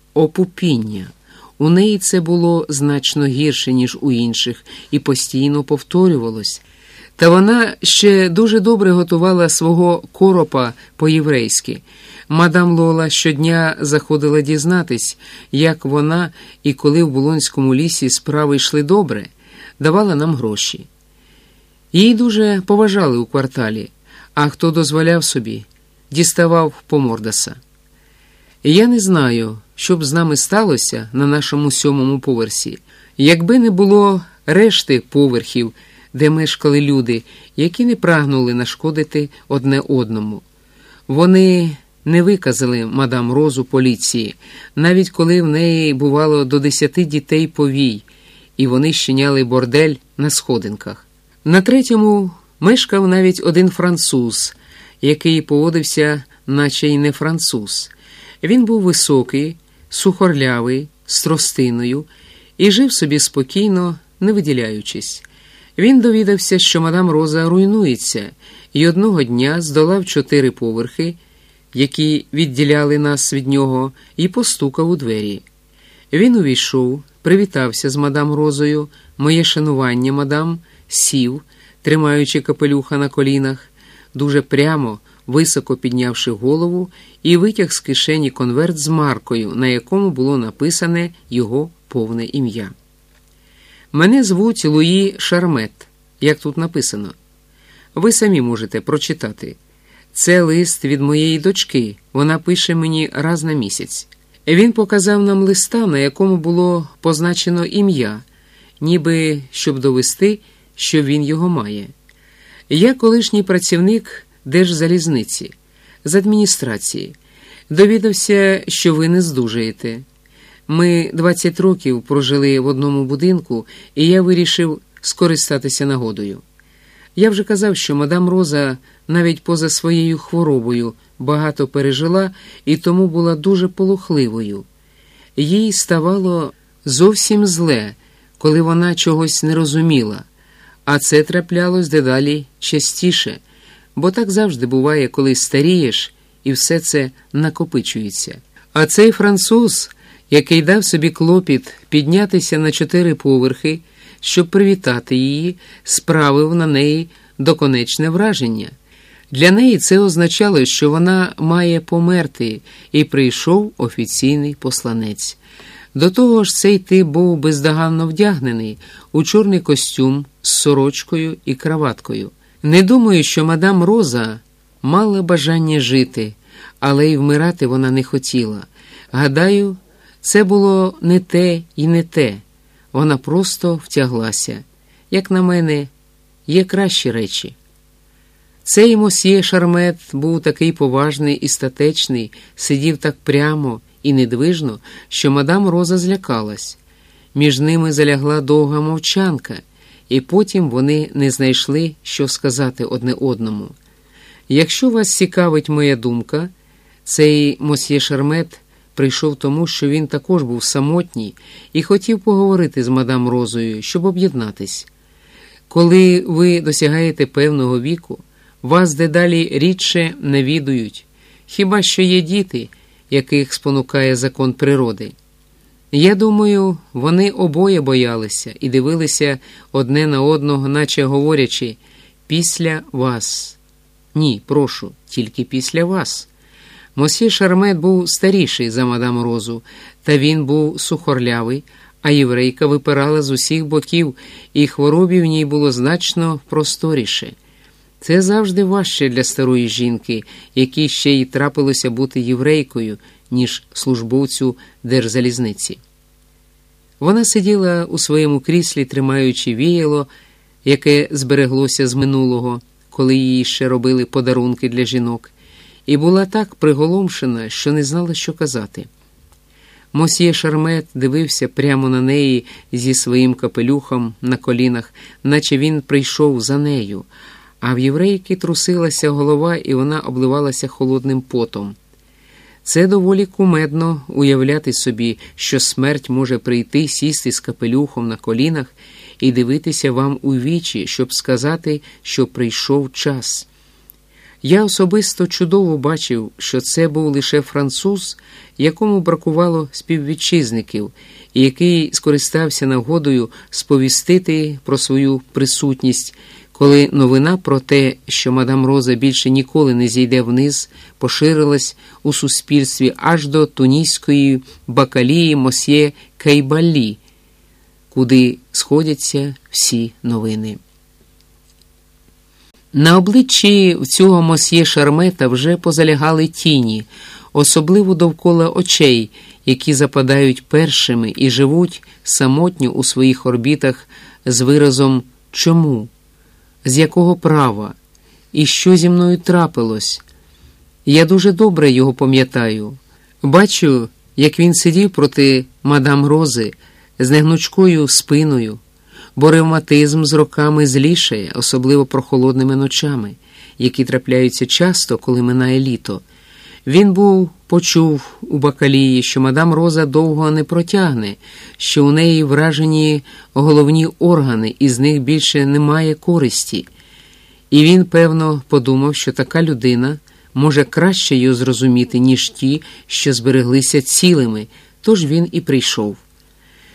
опупіння. У неї це було значно гірше, ніж у інших, і постійно повторювалось. Та вона ще дуже добре готувала свого коропа по-єврейськи. Мадам Лола щодня заходила дізнатись, як вона і коли в Булонському лісі справи йшли добре, давала нам гроші. Її дуже поважали у кварталі, а хто дозволяв собі, діставав по мордаса. Я не знаю, що б з нами сталося на нашому 7-му поверсі, якби не було решти поверхів, де мешкали люди, які не прагнули нашкодити одне одному. Вони не виказали мадам Розу поліції, навіть коли в неї бувало до 10 дітей повій, і вони щиняли бордель на сходинках. На 3-му мешкав навіть один француз, який поводився, наче й не француз. Він був високий, сухорлявий, з тростиною і жив собі спокійно, не виділяючись. Він довідався, що мадам Роза руйнується, і одного дня здолав 4 поверхи, які відділяли нас від нього, і постукав у двері. Він увійшов, привітався з мадам Розою, моє шанування, мадам, сів, тримаючи капелюха на колінах, дуже прямо, високо піднявши голову, і витяг з кишені конверт з маркою, на якому було написане його повне ім'я. «Мене звуть Луї Шармет», як тут написано. Ви самі можете прочитати. Це лист від моєї дочки, вона пише мені раз на місяць. Він показав нам листа, на якому було позначено ім'я, ніби щоб довести, що він його має. Я колишній працівник Держзалізниці, з адміністрації. Довідався, що ви не здужаєте. Ми 20 років прожили в одному будинку, і я вирішив скористатися нагодою. Я вже казав, що мадам Роза навіть поза своєю хворобою багато пережила і тому була дуже полохливою. Їй ставало зовсім зле, коли вона чогось не розуміла, а це траплялось дедалі частіше, бо так завжди буває, коли старієш і все це накопичується. А цей француз, який дав собі клопіт піднятися на 4 поверхи, щоб привітати її, справив на неї доконечне враження. Для неї це означало, що вона має померти, і прийшов офіційний посланець. До того ж, цей тип був бездоганно вдягнений у чорний костюм з сорочкою і краваткою. Не думаю, що мадам Роза мала бажання жити, але й вмирати вона не хотіла. Гадаю, це було не те і не те. Вона просто втяглася. Як на мене, є кращі речі. Цей мосьє Шармет був такий поважний і статечний, сидів так прямо і недвижно, що мадам Роза злякалась. Між ними залягла довга мовчанка, і потім вони не знайшли, що сказати одне одному. Якщо вас цікавить моя думка, цей мосьє Шармет прийшов тому, що він також був самотній і хотів поговорити з мадам Розою, щоб об'єднатись. Коли ви досягаєте певного віку, вас дедалі рідше навідують, хіба що є діти, яких спонукає закон природи. Я думаю, вони обоє боялися і дивилися одне на одного, наче говорячи «після вас». Ні, прошу, тільки після вас. Мосьє Шармет був старіший за мадам Розу, та він був сухорлявий, а єврейка випирала з усіх боків, і хворобі в ній було значно просторіше. Це завжди важче для старої жінки, якій ще й трапилося бути єврейкою, ніж службовцю Держзалізниці. Вона сиділа у своєму кріслі, тримаючи віяло, яке збереглося з минулого, коли їй ще робили подарунки для жінок, і була так приголомшена, що не знала, що казати. Мосьє Шармет дивився прямо на неї зі своїм капелюхом на колінах, наче він прийшов за нею, а в єврейки трусилася голова, і вона обливалася холодним потом. Це доволі кумедно уявляти собі, що смерть може прийти, сісти з капелюхом на колінах і дивитися вам у вічі, щоб сказати, що прийшов час. Я особисто чудово бачив, що це був лише француз, якому бракувало співвітчизників, і який скористався нагодою сповістити про свою присутність, коли новина про те, що мадам Роза більше ніколи не зійде вниз, поширилась у суспільстві аж до туніської бакалії мосьє Кейбалі, куди сходяться всі новини. На обличчі цього мосьє Шармета вже позалягали тіні, особливо довкола очей, які западають першими і живуть самотньо у своїх орбітах з виразом «Чому?», «З якого права?», «І що зі мною трапилось?». Я дуже добре його пам'ятаю. Бачу, як він сидів проти мадам Рози з негнучкою спиною, бо ревматизм з роками злішає, особливо прохолодними ночами, які трапляються часто, коли минає літо. Він почув у бакалії, що мадам Роза довго не протягне, що у неї вражені головні органи, і з них більше немає користі. І він, певно, подумав, що така людина може краще його зрозуміти, ніж ті, що збереглися цілими, тож він і прийшов.